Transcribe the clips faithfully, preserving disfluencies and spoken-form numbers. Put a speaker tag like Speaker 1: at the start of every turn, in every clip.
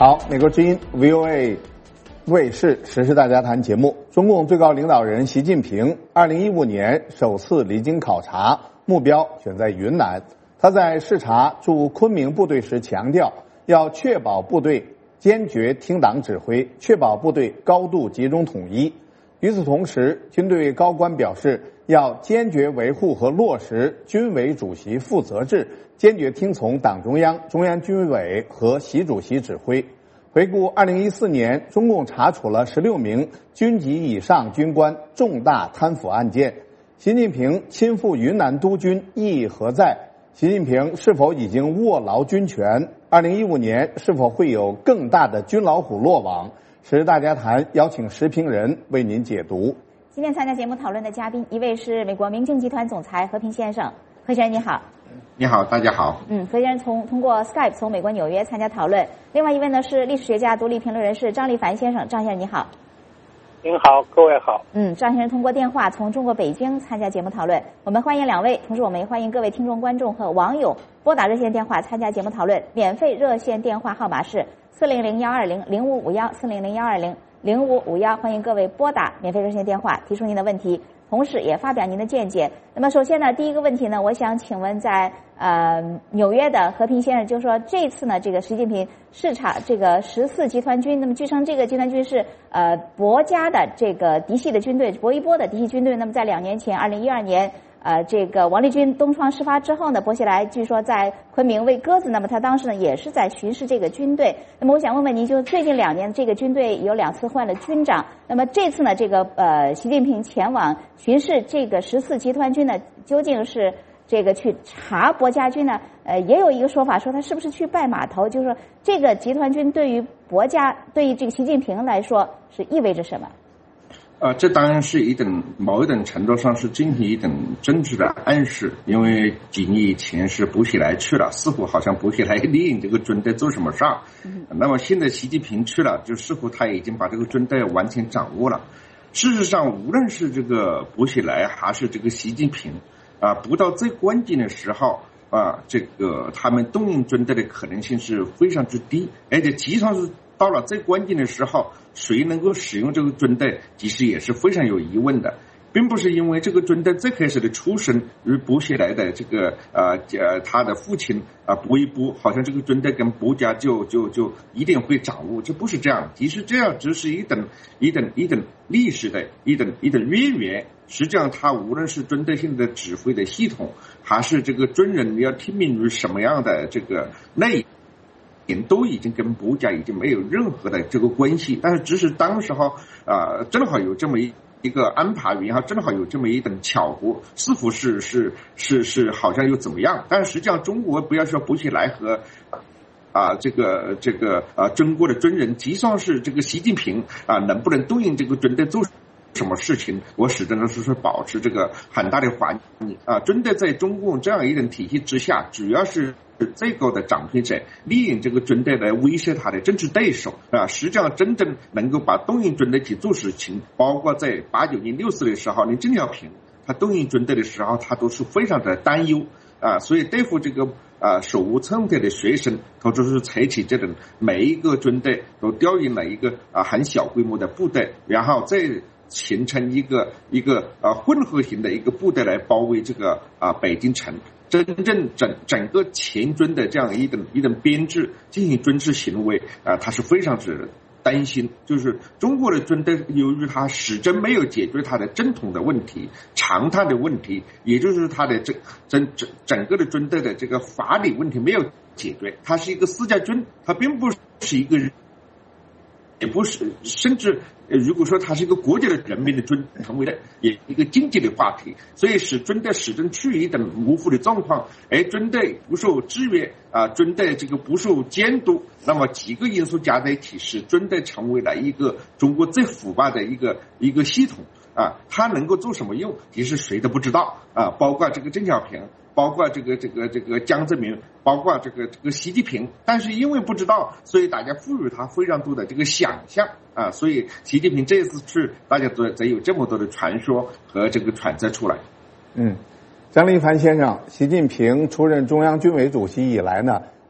Speaker 1: 好，美国之音 V O A 卫视时事大家谈节目，中共最高领导人习近平二零一五年首次离京考察，目标选在云南。他在视察驻昆明部队时强调，要确保部队坚决听党指挥，确保部队高度集中统一。与此同时，军队高官表示，要坚决维护和落实军委主席负责制，坚决听从党中央、中央军委和习主席指挥。回顾二零一四年，中共查处了十六名军级以上军官重大贪腐案件。习近平亲赴云南督军，意义何在？习近平是否已经握牢军权？二零一五年是否会有更大的军老虎落网？时事大家谈邀请时评人为您解读。
Speaker 2: 今天参加节目讨论的嘉宾，一位是美国明镜集团总裁何平先生，何先生你好。
Speaker 3: 你好，大家好。
Speaker 2: 嗯，何先生从通过 Skype 从美国纽约参加讨论。另外一位呢是历史学家、独立评论人士张立凡先生，张先生你好。
Speaker 4: 您好，各位好。
Speaker 2: 嗯，张先生通过电话从中国北京参加节目讨论，我们欢迎两位，同时我们也欢迎各位听众、观众和网友拨打热线电话参加节目讨论。免费热线电话号码是四零零幺二零零五五幺四零零幺二零零五五幺，欢迎各位拨打免费热线电话提出您的问题，同时也发表您的见解。那么首先呢，第一个问题呢，我想请问在呃纽约的和平先生，就是说这次呢，这个习近平视察这个十四集团军，那么据称这个集团军是呃博家的这个嫡系的军队，薄一波的嫡系军队。那么在两年前，二零一二年。呃，这个王立军东窗事发之后呢，薄熙来据说在昆明喂鸽子，那么他当时呢也是在巡视这个军队。那么我想问问您，就最近两年这个军队有两次换了军长，那么这次呢，这个呃习近平前往巡视这个十四集团军呢，究竟是这个去查薄家军呢？呃，也有一个说法说他是不是去拜码头，就是说这个集团军对于薄家，对于这个习近平来说是意味着什么？
Speaker 3: 呃，这当然是一等某一等程度上是进行一等政治的暗示，因为几年以前是薄熙来去了，似乎好像薄熙来领引这个军队做什么事儿，嗯，那么现在习近平去了，就似乎他已经把这个军队完全掌握了。事实上，无论是这个薄熙来还是这个习近平，啊，不到最关键的时候啊，这个他们动用军队的可能性是非常之低，而且其实上是到了最关键的时候，谁能够使用这个军队，其实也是非常有疑问的，并不是因为这个军队最开始的出身与薄熙来的这个呃呃他的父亲啊薄一波，好像这个军队跟薄家就就就一定会掌握，这不是这样，其实这样只是一等一等一等历史的一等一等渊源。实际上，他无论是军队性的指挥的系统，还是这个军人要听命于什么样的这个内。都已经跟薄家已经没有任何的这个关系，但是只是当时候啊、呃，正好有这么一一个安排，然后正好有这么一等巧合，似乎是是是是好像又怎么样？但是实际上，中国不要说薄熙来和啊这个这个啊中国的军人，即算是这个习近平啊，能不能动用这个军队做什么事情，我始终都是说保持这个很大的怀疑啊。军队在中共这样一种体系之下，主要是最高的掌权者利用这个军队来威慑他的政治对手啊。实际上，真正能够把动用军队去做事情，包括在八九年六四的时候，林郑小平他动用军队的时候，他都是非常的担忧啊。所以对付这个啊手无寸铁的学生，他就是采取这种每一个军队都调用了一个啊很小规模的部队，然后再形成一个一个呃混合型的一个部队来包围这个啊北京城，真正整整个前军的这样一等一等编制进行军事行为啊，他是非常之担心，就是中国的军队由于他始终没有解决他的正统的问题、常态的问题，也就是他的整整整整个的军队的这个法理问题没有解决，他是一个私家军，他并不是一个人。也不是，甚至如果说它是一个国家的人民的军，成为了也一个经济的话题，所以使军队始终处于一种模糊的状况，而军队不受制约啊，军队这个不受监督，那么几个因素加在一起，使军队成为了一个中国最腐败的一个一个系统啊，它能够做什么用，其实谁都不知道啊，包括这个郑小平。包括这个这个这个江泽民，包括这个这个习近平，但是因为不知道，所以大家赋予他非常多的这个想象啊，所以习近平这次去，大家都才有这么多的传说和这个揣测出来。
Speaker 1: 嗯，张立凡先生，习近平出任中央军委主席以来呢，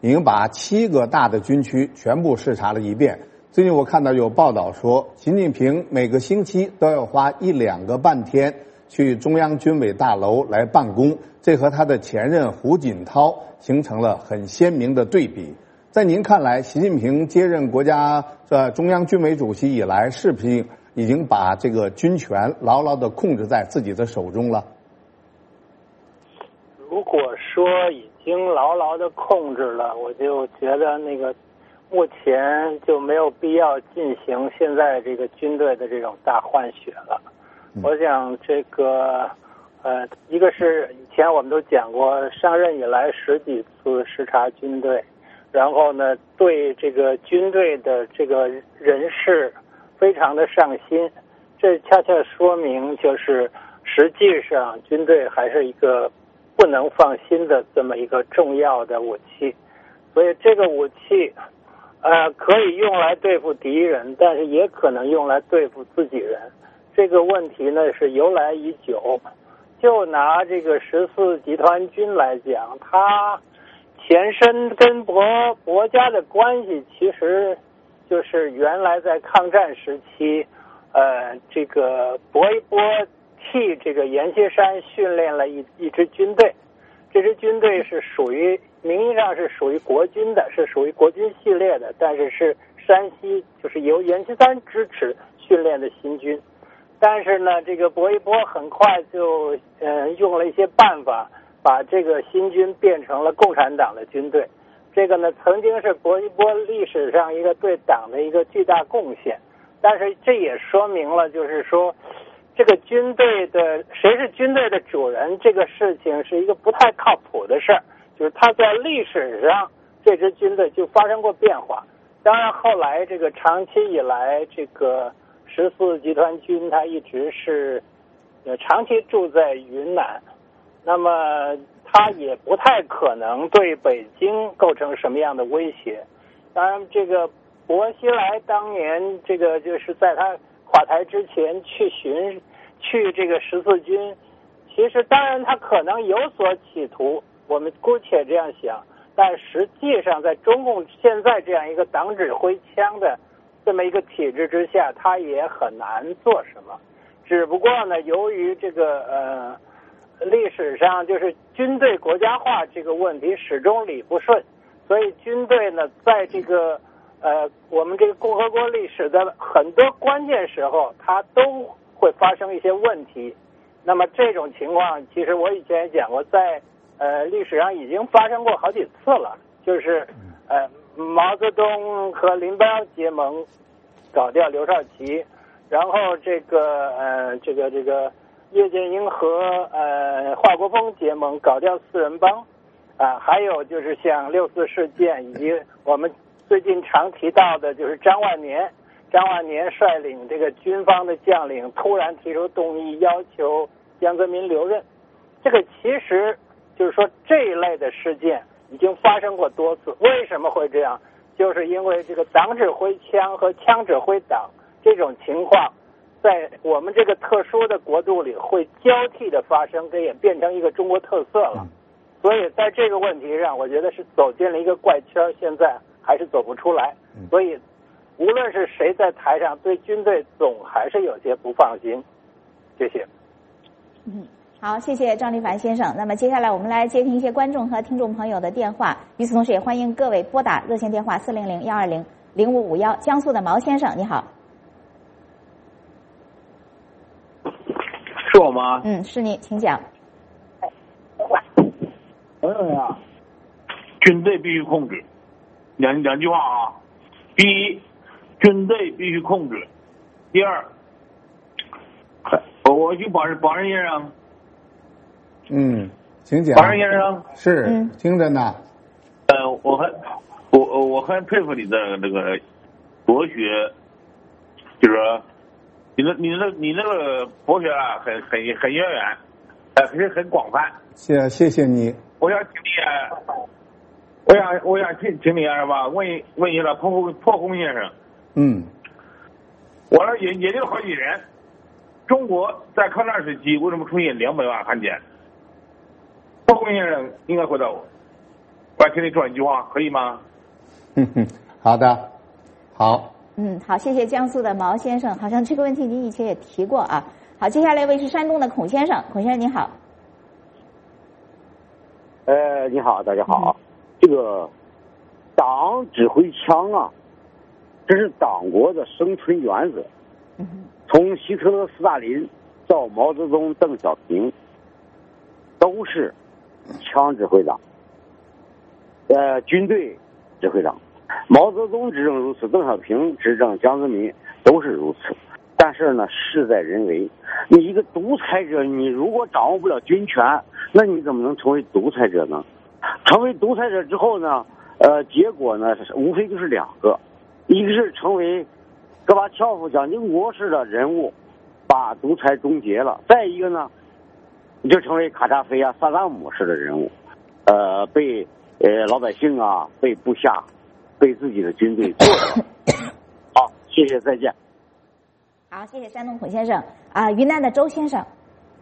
Speaker 1: 已经把七个大的军区全部视察了一遍。最近我看到有报道说，习近平每个星期都要花一两个半天去中央军委大楼来办公，这和他的前任胡锦涛形成了很鲜明的对比。在您看来，习近平接任国家呃中央军委主席以来，是不是已经把这个军权牢牢地控制在自己的手中了？
Speaker 4: 如果说已经牢牢地控制了，我就觉得那个目前就没有必要进行现在这个军队的这种大换血了。嗯、我想这个呃，一个是以前我们都讲过，上任以来十几次视察军队。然后呢，对这个军队的这个人事非常的上心，这恰恰说明就是实际上军队还是一个不能放心的这么一个重要的武器。所以这个武器呃可以用来对付敌人，但是也可能用来对付自己人。这个问题呢是由来已久。就拿这个十四集团军来讲，它前身跟国国家的关系，其实就是原来在抗战时期，呃，这个薄一波替这个阎锡山训练了一一支军队，这支军队是属于名义上是属于国军的，是属于国军系列的，但是是山西就是由阎锡山支持训练的新军。但是呢，这个薄一波很快就呃用了一些办法，把这个新军变成了共产党的军队。这个呢，曾经是薄一波历史上一个对党的一个巨大贡献。但是这也说明了，就是说，这个军队的谁是军队的主人，这个事情是一个不太靠谱的事儿。就是他在历史上，这支军队就发生过变化。当然，后来这个长期以来，这个十四集团军它一直是呃长期住在云南，那么它也不太可能对北京构成什么样的威胁。当然，这个薄熙来当年这个就是在他垮台之前去巡去这个十四军，其实当然他可能有所企图，我们姑且这样想，但实际上在中共现在这样一个党指挥枪的这么一个体制之下，他也很难做什么。只不过呢，由于这个呃历史上就是军队国家化这个问题始终理不顺，所以军队呢在这个呃我们这个共和国历史的很多关键时候，它都会发生一些问题。那么这种情况，其实我以前也讲过，在呃历史上已经发生过好几次了，就是呃。毛泽东和林彪结盟，搞掉刘少奇，然后这个呃这个这个叶剑英和呃华国锋结盟，搞掉四人帮，啊、呃，还有就是像六四事件，以及我们最近常提到的，就是张万年，张万年率领这个军方的将领突然提出动议，要求江泽民留任。这个其实就是说这一类的事件已经发生过多次。为什么会这样？就是因为这个党指挥枪和枪指挥党这种情况，在我们这个特殊的国度里会交替的发生，这也变成一个中国特色了。所以在这个问题上，我觉得是走进了一个怪圈，现在还是走不出来。所以无论是谁在台上，对军队总还是有些不放心。谢谢。
Speaker 2: 嗯。好，谢谢张立凡先生。那么接下来我们来接听一些观众和听众朋友的电话。与此同时，也欢迎各位拨打热线电话四零零幺二零零五五幺。江苏的毛先生，你好。
Speaker 5: 是我吗？
Speaker 2: 嗯，是你，请讲。
Speaker 5: 我认为啊，军队必须控制，两两句话啊。第一，军队必须控制；第二，我我去保人保人先生。
Speaker 1: 嗯，请讲。
Speaker 5: 保人先生
Speaker 1: 是、嗯、听着呢。
Speaker 5: 呃，我很我我很佩服你的那个博学，就是说你的你的你那个博学啊，很很很渊源，呃，很很广泛。
Speaker 1: 谢谢谢你。
Speaker 5: 我想请你，我想我想请请你啊，是吧？问问一下破空破空先生。
Speaker 1: 嗯。
Speaker 5: 我那研研究了好几年，中国在抗战时期为什么出现两百万汉奸？破空先生应该回答我。 我听你说一句话，可以吗？
Speaker 1: 嗯哼，好的，好。
Speaker 2: 嗯，好，谢谢江苏的毛先生，好像这个问题您以前也提过啊。好，接下来一位是山东的孔先生，孔先生您好。
Speaker 6: 呃，你好，大家好。嗯、这个党指挥枪啊，这是党国的生存原则。
Speaker 2: 嗯、
Speaker 6: 从希特勒、斯大林到毛泽东、邓小平，都是枪指挥党，呃，军队指挥党。毛泽东执政如此，邓小平执政，江泽民都是如此。但是呢，事在人为。你一个独裁者，你如果掌握不了军权，那你怎么能成为独裁者呢？成为独裁者之后呢，呃，结果呢，无非就是两个，一个是成为戈巴乔夫、蒋经国式的人物，把独裁终结了；再一个呢，你就成为卡扎菲啊、萨达姆式的人物，呃，被呃老百姓啊、被部下、被自己的军队做掉。好，谢谢，再见。
Speaker 2: 好，谢谢山东孔先生啊，云南的周先生。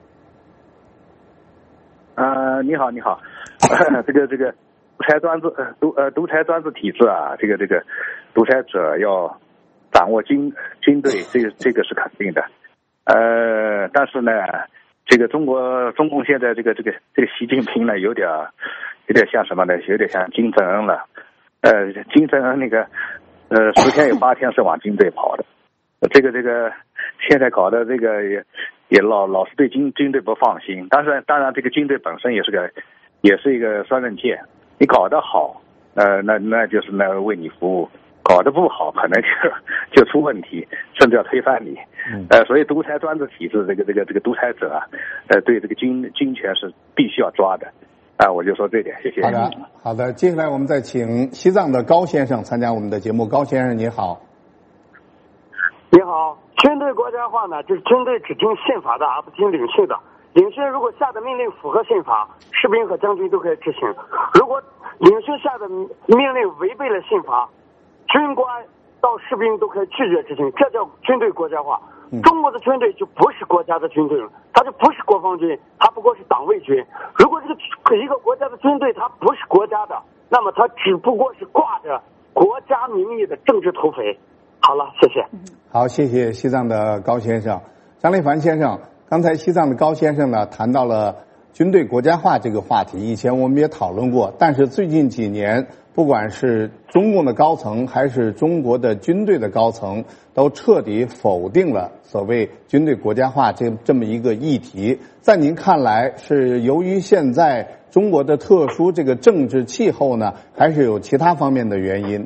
Speaker 7: 呃，你好，你好，呃、这个这个独裁专制呃独呃独裁专制体制啊，这个这个独裁者要掌握军军队，这个这个是肯定的。呃，但是呢，这个中国中共现在这个这个这个习近平呢，有点有点像什么呢？有点像金正恩了。呃，金正恩那个呃十天有八天是往军队跑的。这个这个现在搞的这个也也老老是对军军队不放心，但是当然这个军队本身也是个也是一个双刃剑，你搞得好，呃那那就是那为你服务，搞得不好可能就就出问题，甚至要推翻你。呃，所以独裁专制体制这个这个这个独裁者啊，呃对这个军军权是必须要抓的。啊，我就说这点，谢谢。
Speaker 1: 好的，好的，接下来我们再请西藏的高先生参加我们的节目。高先生你好。
Speaker 8: 你好，军队国家化呢，就是军队只听宪法的，而不听领袖的。领袖如果下的命令符合宪法，士兵和将军都可以执行；如果领袖下的命令违背了宪法，军官到士兵都可以拒绝执行，这叫军队国家化。中国的军队就不是国家的军队了，它就不是国防军，它不过是党卫军。如果这个一个国家的军队它不是国家的，那么它只不过是挂着国家名义的政治土匪。好了，谢谢。
Speaker 1: 好，谢谢西藏的高先生。张立凡先生，刚才西藏的高先生呢谈到了军队国家化这个话题，以前我们也讨论过，但是最近几年，不管是中共的高层还是中国的军队的高层，都彻底否定了所谓军队国家化这这么一个议题。在您看来，是由于现在中国的特殊这个政治气候呢，还是有其他方面的原因？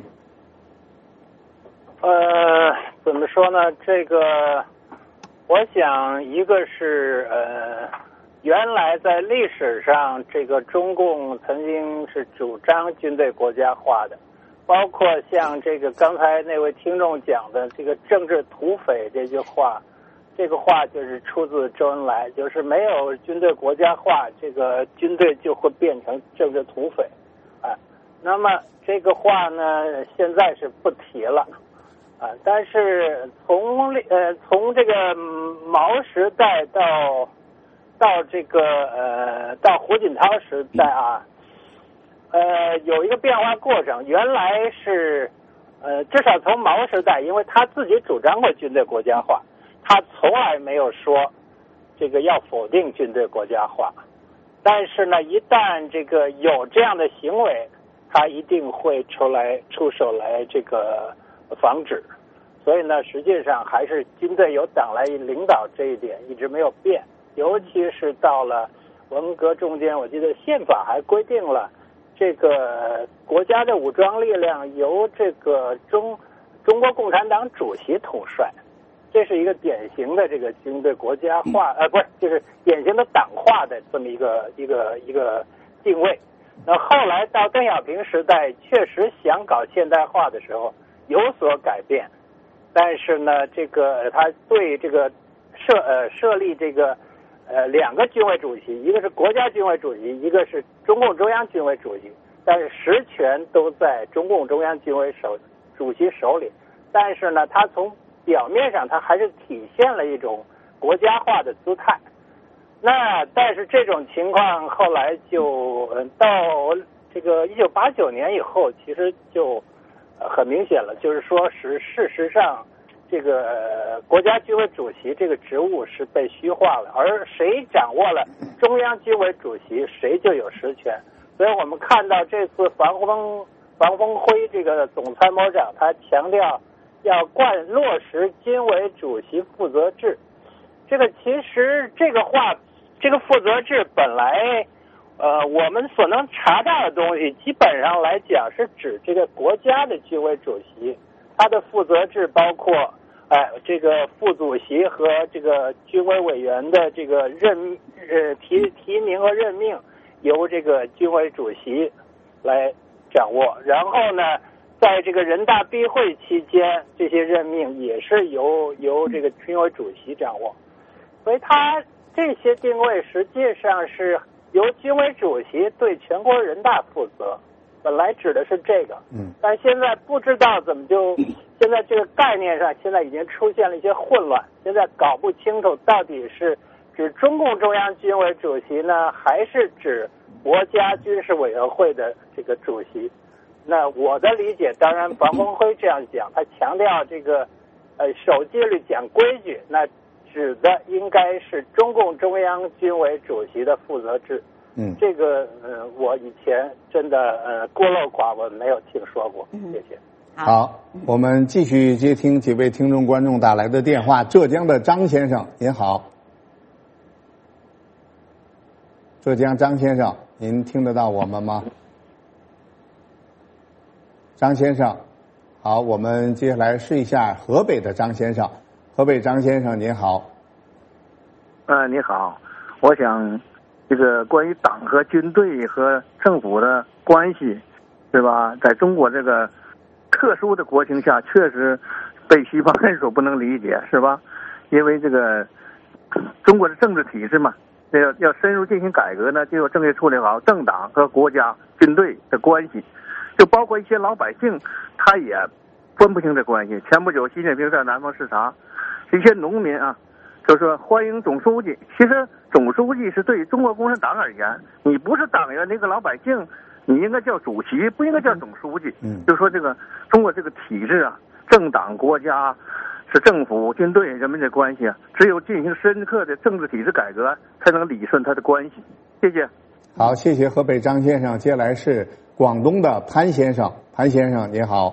Speaker 4: 呃，怎么说呢？这个，我想一个是呃，原来在历史上，这个中共曾经是主张军队国家化的，包括像这个刚才那位听众讲的这个政治土匪这句话，这个话就是出自周恩来，就是没有军队国家化，这个军队就会变成政治土匪，啊，那么这个话呢，现在是不提了。啊，但是从呃从这个毛时代到到这个呃到胡锦涛时代啊，呃有一个变化过程。原来是呃至少从毛时代，因为他自己主张过军队国家化，他从来没有说这个要否定军队国家化。但是呢，一旦这个有这样的行为，他一定会出来出手来这个防止。所以呢，实际上还是军队由党来领导这一点一直没有变，尤其是到了文革中间，我记得宪法还规定了这个国家的武装力量由这个中中国共产党主席统帅，这是一个典型的这个军队国家化，呃，不是，就是典型的党化的这么一个一个一个定位。那后来到邓小平时代，确实想搞现代化的时候有所改变。但是呢，这个他对这个设呃设立这个呃两个军委主席，一个是国家军委主席，一个是中共中央军委主席，但是实权都在中共中央军委手主席手里。但是呢，他从表面上他还是体现了一种国家化的姿态。那但是这种情况后来就呃到这个一九八九年以后，其实就呃很明显了，就是说是事实上，这个、呃、国家军委主席这个职务是被虚化了，而谁掌握了中央军委主席，谁就有实权。所以我们看到这次防风防风辉这个总参谋长，他强调要贯落实军委主席负责制。这个其实这个话，这个负责制本来，呃，我们所能查到的东西，基本上来讲是指这个国家的军委主席，他的负责制包括，哎、呃，这个副主席和这个军委委员的这个任呃提提名和任命由这个军委主席来掌握，然后呢，在这个人大闭会期间，这些任命也是由由这个军委主席掌握。所以他这些定位实际上是由军委主席对全国人大负责，本来指的是这个，嗯，但现在不知道怎么就现在这个概念上现在已经出现了一些混乱，现在搞不清楚到底是指中共中央军委主席呢，还是指国家军事委员会的这个主席？那我的理解，当然房峰辉这样讲，他强调这个呃守纪律讲规矩，那指的应该是中共中央军委主席的负责制。嗯，这个呃，我以前真的呃孤陋寡闻，没有听说过。谢谢。
Speaker 1: 好，我们继续接听几位听众观众打来的电话。浙江的张先生，您好。浙江张先生，您听得到我们吗？张先生，好，我们接下来试一下河北的张先生。河北张先生您好。
Speaker 9: 呃，你好，我想这个关于党和军队和政府的关系，是吧？在中国这个特殊的国情下，确实被西方人所不能理解，是吧？因为这个中国的政治体制嘛，要要深入进行改革呢，就要正确处理好政党和国家军队的关系，就包括一些老百姓，他也分不清这关系。前不久，习近平在南方视察。一些农民啊，就说欢迎总书记。其实总书记是对中国共产党而言，你不是党员，那个老百姓，你应该叫主席，不应该叫总书记。嗯，就说这个中国这个体制啊，政党、国家、是政府、军队、人民的关系啊，只有进行深刻的政治体制改革，才能理顺它的关系。谢谢。
Speaker 1: 好，谢谢河北张先生。接下来是广东的潘先生，潘先生你好。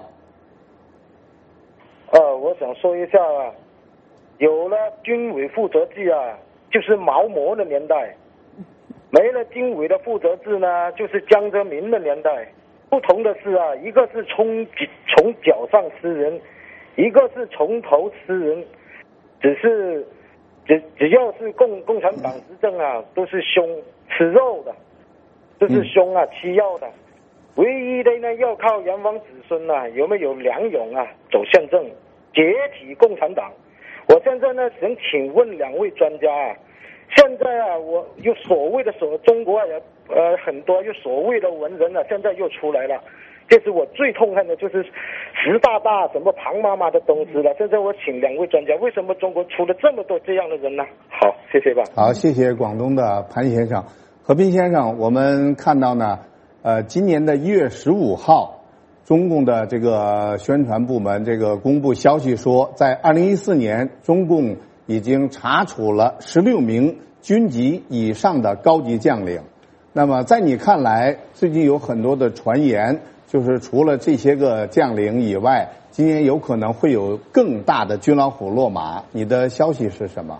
Speaker 10: 呃，我想说一下啊。有了军委负责制啊，就是毛泽的年代；没了军委的负责制呢，就是江泽民的年代。不同的是啊，一个是从从脚上吃人，一个是从头吃人。只是只只要是共共产党执政啊，都是凶吃肉的，都是凶啊吃药的。唯一的呢，要靠炎黄子孙啊，有没有梁勇啊走宪政，解体共产党。我现在呢，想请问两位专家啊，现在啊，我有所谓的所中国人呃很多有所谓的文人啊，现在又出来了，这是我最痛恨的，就是习大大什么庞妈妈的东西了。现在我请两位专家，为什么中国出了这么多这样的人呢？好，谢谢吧。
Speaker 1: 好，谢谢广东的潘先生。何斌先生，我们看到呢，呃，今年的一月十五号。中共的这个宣传部门这个公布消息说，在二零一四年，中共已经查处了十六名军级以上的高级将领。那么，在你看来，最近有很多的传言，就是除了这些个将领以外，今年有可能会有更大的军老虎落马。你的消息是什么？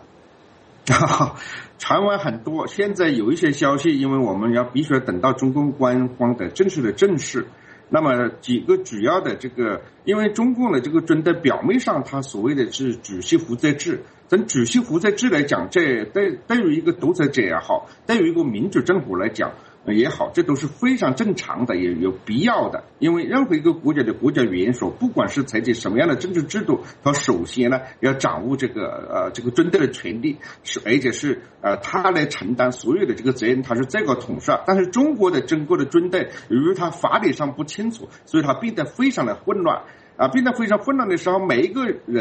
Speaker 3: 传闻很多，现在有一些消息，因为我们要必须等到中共官方的正式的证实。那么几个主要的这个，因为中共的这个军队表面上它所谓的是主席负责制，从主席负责制来讲，这对对于一个独裁者也好，对于一个民主政府来讲也好，这都是非常正常的，也有必要的。因为任何一个国家的国家元首，不管是采取什么样的政治制度，他首先呢要掌握这个呃这个军队的权利，是而且是呃他来承担所有的这个责任，他是最高统帅。但是中国的整个的军队，由于他法理上不清楚，所以他变得非常的混乱啊，变得非常混乱的时候，每一个人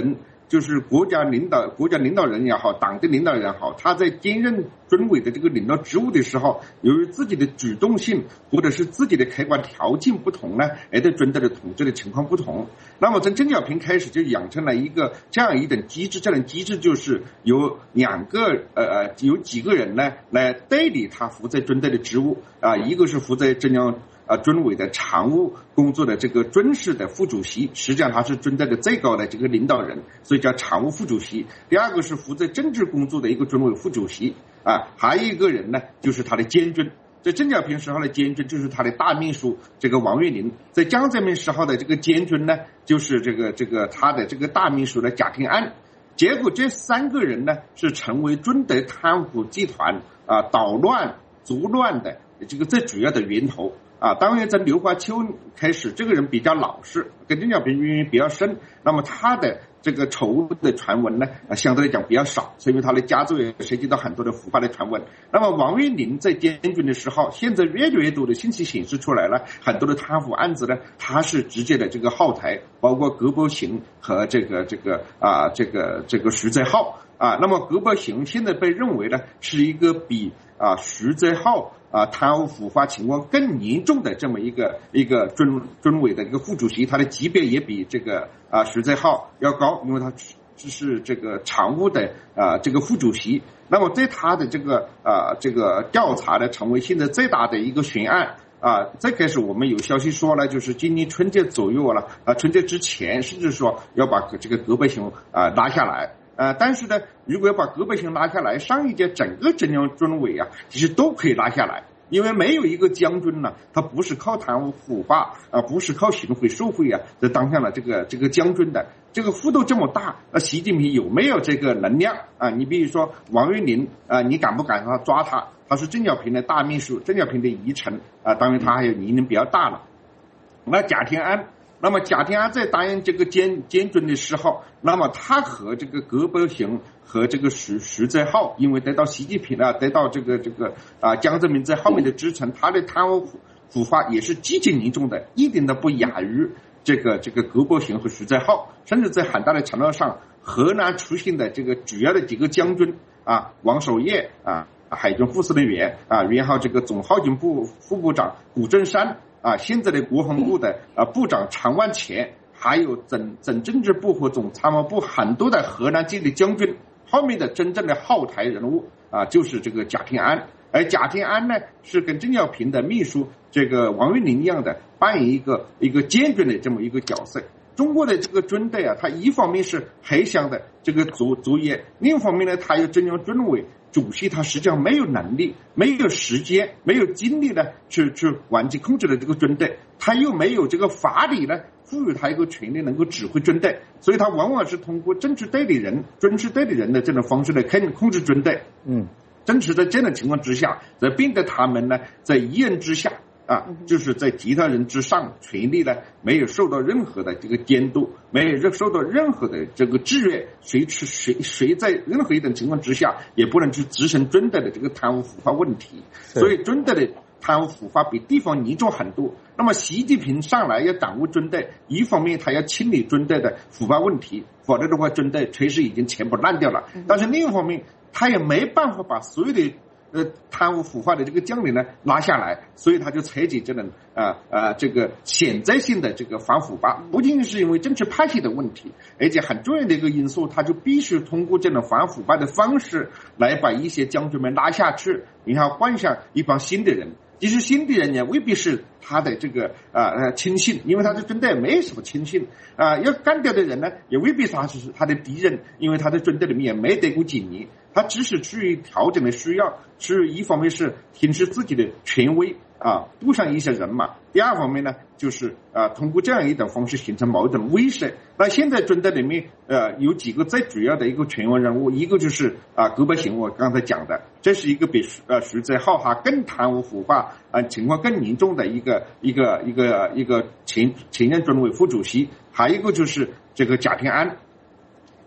Speaker 3: 就是国家领导、国家领导人也好，党的领导人也好，他在兼任军委的这个领导职务的时候，由于自己的主动性或者是自己的客观条件不同呢，而对军队的统治的情况不同。那么从邓小平开始就养成了一个这样一种机制，这种机制就是由两个呃有几个人呢来代理他负责军队的职务啊，一个是负责中央啊，军委的常务工作的这个军事的副主席，实际上他是军队的最高的这个领导人，所以叫常务副主席。第二个是负责政治工作的一个军委副主席啊，还有一个人呢，就是他的监军。在邓小平时候的监军就是他的大秘书这个王岳林，在江泽民时候的这个监军呢，就是这个这个他的这个大秘书的贾平安。结果这三个人呢，是成为军队贪腐集团啊捣乱作乱的这个最主要的源头。啊，当然在刘华秋开始，这个人比较老实，跟邓小平渊源比较深，那么他的这个丑恶的传闻呢，啊，相对来讲比较少，是因为他的家族也涉及到很多的腐败的传闻。那么王岳林在监军的时候，现在越来越多的信息显示出来了，很多的贪腐案子呢，他是直接的这个后台，包括葛伯行和这个这个啊这个这个徐泽浩啊。那么葛伯行现在被认为呢是一个比啊徐泽浩啊，贪污腐败情况更严重的这么一个一个军军委的一个副主席，他的级别也比这个啊徐泽浩要高，因为他是这个常务的啊这个副主席。那么在他的这个啊这个调查呢，成为现在最大的一个悬案啊。最开始我们有消息说了，就是今年春节左右了啊，春节之前，甚至说要把这个葛伯行啊拉下来。呃，但是呢，如果要把葛伯行拉下来，上一届整个中央军委啊，其实都可以拉下来，因为没有一个将军呢，他不是靠贪污腐败啊，不是靠行贿受贿啊，就当上了这个这个将军的。这个幅度这么大，那习近平有没有这个能量啊？你比如说王岳林啊，你敢不敢他抓他？他是邓小平的大秘书，邓小平的遗臣啊，当然他还有年龄比较大了。那贾天安。那么贾天安在担任这个监监军的时候，那么他和这个葛伯行和这个徐徐泽浩，因为得到习近平啊，得到这个这个啊江泽民在后面的支撑，他的贪污腐败也是极其严重的，一点都不亚于这个这个葛伯行和徐泽浩，甚至在很大的程度上，河南出现的这个主要的几个将军啊，王守业啊，海军副司令员啊，然后这个总后勤部副部长谷正山。啊，现在的国防部的啊部长常万全，还有总总政治部和总参谋部很多的河南籍的将军，后面的真正的后台人物啊，就是这个贾天安。而贾天安呢，是跟邓小平的秘书这个王岳林一样的，扮演一个一个监军的这么一个角色。中国的这个军队啊，它一方面是黑箱的这个作作业，另一方面呢，它有中央军委主席，他实际上没有能力、没有时间、没有精力呢，去去完全控制了这个军队，他又没有这个法理呢，赋予他一个权力能够指挥军队，所以他往往是通过政治代理人、军事代理人的这种方式来控控制军队。嗯，正是在这种情况之下，在逼得他们呢，在一人之下。啊，就是在其他人之上，权力呢没有受到任何的这个监督，没有受到任何的这个制约，谁吃谁谁在任何一种情况之下也不能去执行军队的这个贪污腐败问题，所以军队的贪污腐败比地方严重很多。那么习近平上来要掌握军队，一方面他要清理军队的腐败问题，否则的话军队确实已经全部烂掉了，但是另一方面他也没办法把所有的呃，贪污腐败的这个将领呢拉下来，所以他就采取这种啊啊这个选择性的这个反腐败，不仅仅是因为政治派系的问题，而且很重要的一个因素，他就必须通过这种反腐败的方式来把一些将军们拉下去，然后换上一帮新的人。其实新的人呢未必是他的这个啊呃亲信，因为他的军队没什么亲信啊，要干掉的人呢也未必是他是他的敌人，因为他的军队里面也没得过几年，他只是出于调整的需要，是一方面是挺视自己的权威啊，布上一些人马，第二方面呢就是啊通过这样一种方式形成某种威慑。那现在军队里面呃有几个最主要的一个权威人物，一个就是啊葛伯行，我刚才讲的，这是一个比呃徐泽浩哈更贪污腐败啊情况更严重的一个一个一个一个前前任军委副主席，还有一个就是这个贾天安。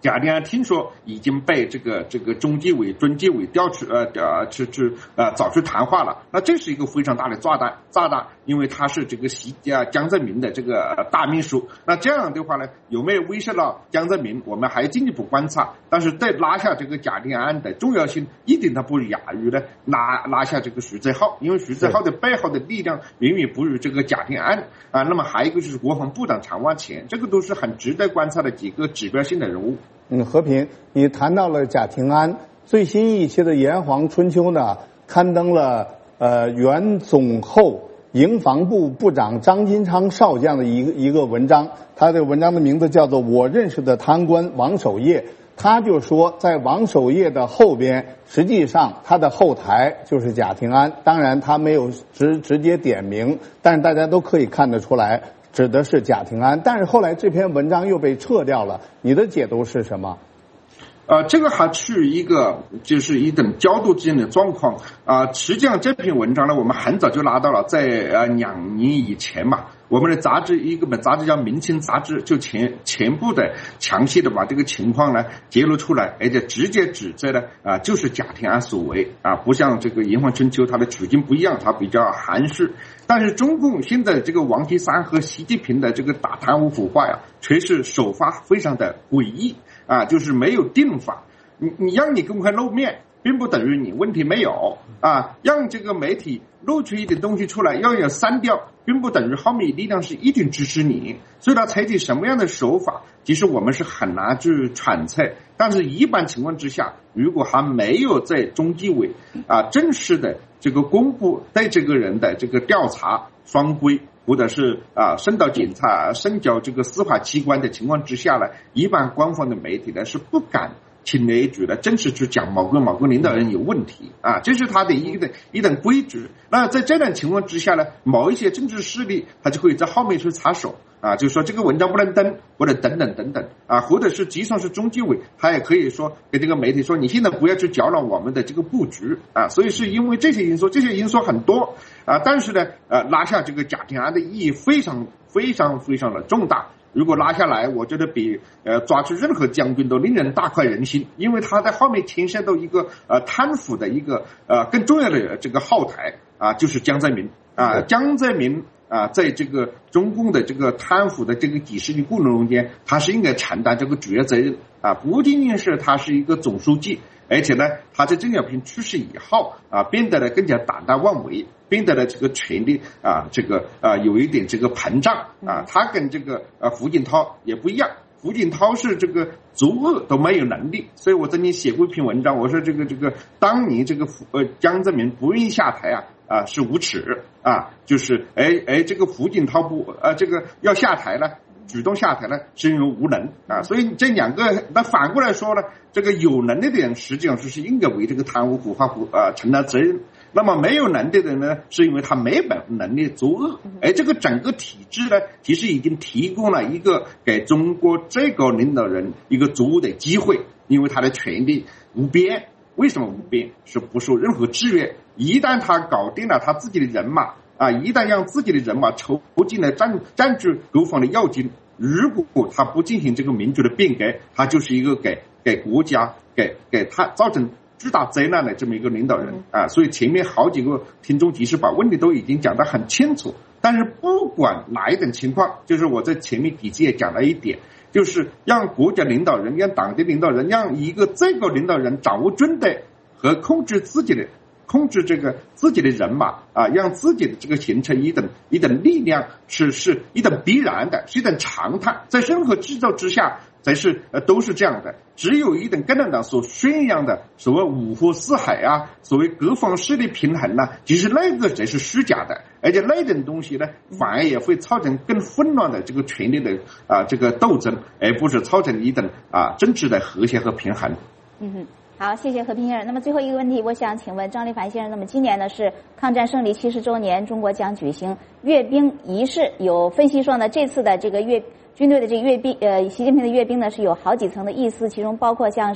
Speaker 3: 贾定安听说已经被这个这个中纪委、军纪委调去呃呃去去呃找去谈话了，那这是一个非常大的炸弹炸弹，因为他是这个习啊江泽民的这个大秘书，那这样的话呢，有没有威胁到江泽民，我们还进一步观察，但是在拉下这个贾定安的重要性，一定它不亚于呢拉拉下这个徐泽浩，因为徐泽浩的背后的力量远远不如这个贾定安啊。那么还有一个就是国防部长常万钱，这个都是很值得观察的几个指标性的人物。
Speaker 1: 嗯，和平，你谈到了贾平安，最新一期的《炎黄春秋》呢，刊登了呃原总后营防部部长张金昌少将的一个一个文章，他的文章的名字叫做《我认识的贪官王守业》。他就说，在王守业的后边，实际上他的后台就是贾平安。当然，他没有直直接点名，但是大家都可以看得出来，指的是贾平安。但是后来这篇文章又被撤掉了，你的解读是什么？
Speaker 3: 呃，这个还是一个就是一等角度之间的状况啊、呃。实际上这篇文章呢，我们很早就拿到了，在呃两年以前嘛，我们的杂志一个本杂志叫《明清杂志》，就全全部的详细的把这个情况呢揭露出来，而且直接指责的啊、呃、就是贾平安所为啊，不像这个《炎黄春秋》它的处境不一样，它比较含蓄。但是中共现在这个王岐山和习近平的这个打贪污腐败啊，却是手法非常的诡异啊，就是没有定法。你你让你公开露面，并不等于你问题没有啊，让这个媒体露出一点东西出来，要有删掉，并不等于后面力量是一定支持你。所以他采取什么样的手法，其实我们是很难去揣测。但是一般情况之下，如果还没有在中纪委啊正式的这个公布对这个人的这个调查双规，或者是啊升到检察、升交这个司法机关的情况之下呢，一般官方的媒体呢是不敢轻而易举的正式去讲某个某个领导人有问题啊，这是他的一个一等规矩。那在这种情况之下呢，某一些政治势力他就会在后面去插手啊，就说这个文章不能登，或者等等等等啊，或者是即使是中纪委，他也可以说给这个媒体说，你现在不要去搅乱我们的这个布局啊。所以是因为这些因素，这些因素很多啊，但是呢，呃，拉下这个贾平安的意义非常非常非常的重大。如果拉下来，我觉得比呃抓住任何将军都令人大快人心，因为他在后面牵涉到一个呃贪腐的一个呃更重要的这个后台啊，就是江泽民啊，江泽民啊，在这个中共的这个贪腐的这个几十年过程中间，他是应该承担这个主要责任啊，不仅仅是他是一个总书记，而且呢，他在邓小平去世以后啊，变得呢更加胆大妄为。变得了这个权力啊，这个啊有一点这个膨胀啊，他跟这个呃胡锦涛也不一样。胡锦涛是这个作恶都没有能力，所以我曾经写过一篇文章，我说这个这个当年这个呃江泽民不愿意下台啊啊是无耻啊，就是哎哎这个胡锦涛不呃这个要下台了。主动下台呢，是因为无能啊，所以这两个，那反过来说呢，这个有能力的人实际上是应该为这个贪污腐败啊承担责任。那么没有能力的人呢，是因为他没本能力作恶。而这个整个体制呢，其实已经提供了一个给中国最高领导人一个作恶的机会，因为他的权力无边。为什么无边？是不受任何制约。一旦他搞定了他自己的人马。啊！一旦让自己的人马筹进来占占据国防的要津，如果他不进行这个民主的变革，他就是一个给给国家给给他造成巨大灾难的这么一个领导人啊！所以前面好几个听众其实把问题都已经讲得很清楚。但是不管哪一种情况，就是我在前面几次也讲了一点，就是让国家领导人、让党的领导人、让一个最高领导人掌握军队和控制自己的。控制这个自己的人马啊，让自己的这个形成一等一等力量，是是一等必然的，是一等常态，在任何制造之下，才是呃都是这样的。只有一等共产党所宣扬的所谓五湖四海啊，所谓各方势力平衡呢、啊，其实那个才是虚假的，而且那种东西呢，反而也会造成更混乱的这个权力的啊这个斗争，而不是造成一等啊政治的和谐和平衡。
Speaker 2: 嗯哼。好，谢谢和平先生。那么最后一个问题，我想请问张立凡先生，那么今年呢是抗战胜利七十周年，中国将举行阅兵仪式。有分析说呢，这次的这个阅军队的这个阅兵，呃，习近平的阅兵呢是有好几层的意思，其中包括像是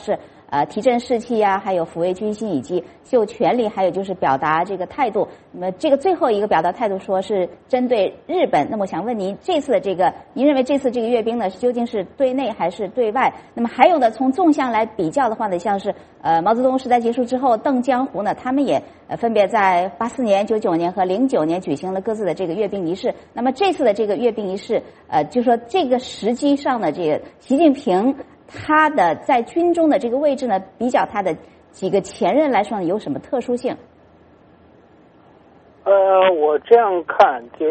Speaker 2: 呃提振士气啊，还有抚慰军心以及秀权力，还有就是表达这个态度。那么这个最后一个表达态度说是针对日本。那么我想问您，这次的这个，您认为这次这个阅兵呢，究竟是对内还是对外？那么还有呢，从纵向来比较的话呢，像是呃毛泽东时代结束之后，邓江湖呢，他们也呃分别在八四年、九九年和零九年举行了各自的这个阅兵仪式。那么这次的这个阅兵仪式，呃，就说这个时机上的这个习近平他的在军中的这个位置呢，比较他的几个前任来说呢，有什么特殊性？
Speaker 4: 呃，我这样看就是，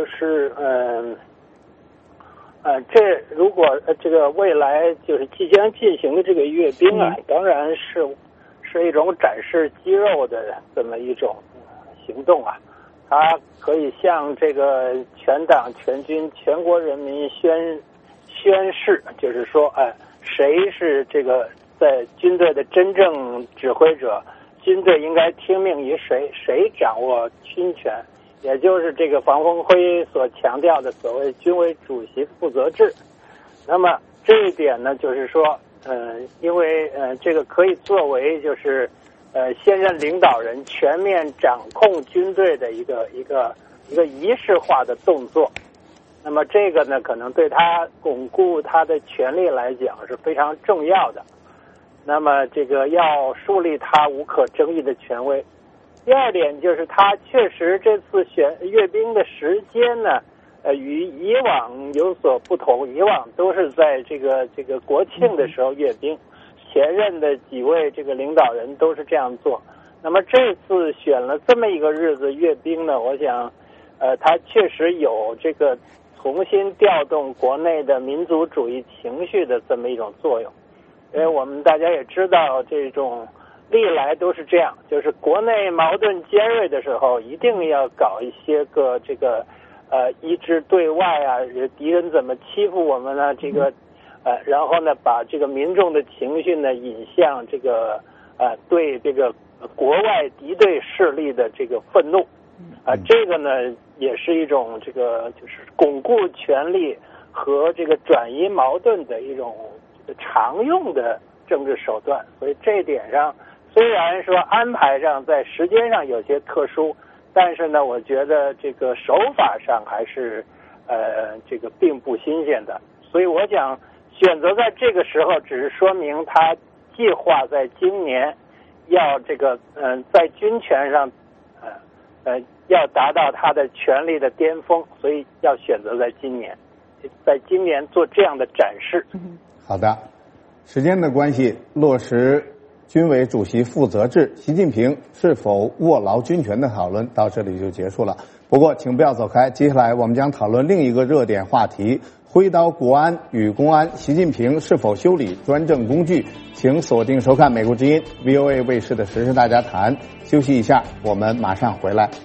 Speaker 4: 嗯、呃，呃，这如果呃这个未来就是即将进行的这个阅兵啊，当然是是一种展示肌肉的这么一种行动啊，它可以向这个全党全军全国人民宣宣誓，就是说，哎、呃，谁是这个在军队的真正指挥者。军队应该听命于谁？谁掌握军权？也就是这个房峰辉所强调的所谓军委主席负责制。那么这一点呢，就是说，呃，因为呃，这个可以作为就是呃现任领导人全面掌控军队的一个一个一个仪式化的动作。那么这个呢，可能对他巩固他的权力来讲是非常重要的。那么这个要树立他无可争议的权威。第二点就是他确实这次选阅兵的时间呢，呃，与以往有所不同。以往都是在这个这个国庆的时候阅兵，前任的几位这个领导人都是这样做。那么这次选了这么一个日子阅兵呢，我想，呃，他确实有这个重新调动国内的民族主义情绪的这么一种作用。因为我们大家也知道，这种历来都是这样，就是国内矛盾尖锐的时候，一定要搞一些个这个呃一致对外啊，敌人怎么欺负我们呢？这个呃，然后呢，把这个民众的情绪呢引向这个呃对这个国外敌对势力的这个愤怒啊、呃，这个呢也是一种这个就是巩固权力和这个转移矛盾的一种常用的政治手段。所以这一点上，虽然说安排上在时间上有些特殊，但是呢，我觉得这个手法上还是呃这个并不新鲜的。所以我想选择在这个时候，只是说明他计划在今年要这个嗯、呃、在军权上呃呃要达到他的权力的巅峰，所以要选择在今年，在今年做这样的展示。
Speaker 1: 好的，时间的关系，落实军委主席负责制，习近平是否握牢军权的讨论到这里就结束了。不过请不要走开，接下来我们将讨论另一个热点话题，挥刀国安与公安，习近平是否修理专政工具？请锁定收看美国之音 V O A 卫视的时事大家谈。休息一下，我们马上回来。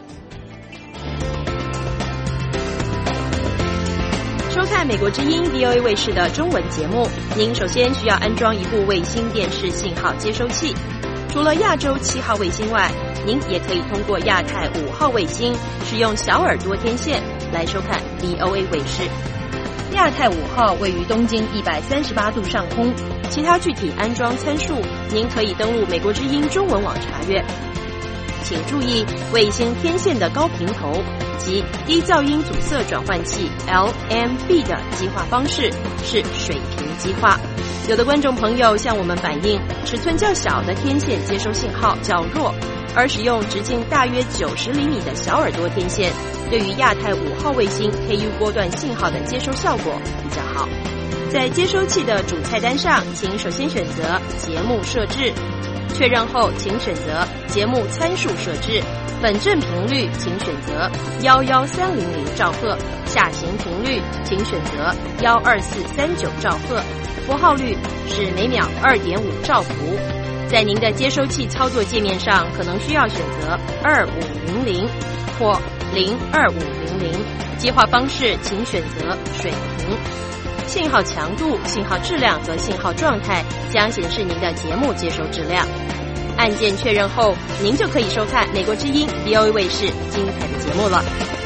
Speaker 11: 收看美国之音 V O A 卫视的中文节目，您首先需要安装一部卫星电视信号接收器。除了亚洲七号卫星外，您也可以通过亚太五号卫星使用小耳朵天线来收看 V O A 卫视。亚太五号位于东经一百三十八度上空，其他具体安装参数您可以登录美国之音中文网查阅。请注意，卫星天线的高频头及低噪音阻塞转换器 L M B 的激化方式是水平激化。有的观众朋友向我们反映，尺寸较小的天线接收信号较弱，而使用直径大约九十厘米的小耳朵天线，对于亚太五号卫星 K U 波段信号的接收效果比较好。在接收器的主菜单上，请首先选择节目设置，确认后请选择节目参数设置，本振频率请选择一一三零零兆赫，下行频率请选择一二四三九兆赫，符号率是每秒 二点五兆伏。在您的接收器操作界面上，可能需要选择二五零零或零二五零零，接话方式请选择水平。信号强度、信号质量和信号状态将显示您的节目接收质量。按键确认后，您就可以收看美国之音 V O A 卫视精彩的节目了。